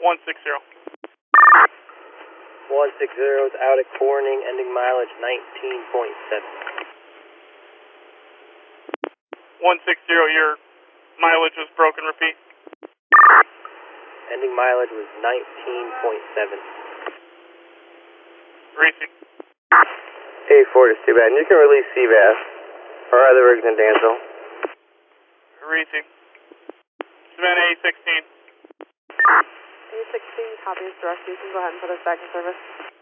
160 is out at Corning, ending mileage 19.7. 160, your mileage was broken, repeat. Ending mileage was 19.7. Racing. Hey, Ford, it's too bad. You can release CVAS or other rigs in Dansville. Racing. Savannah A16. A16, copy is direct. You can go ahead and put us back in service.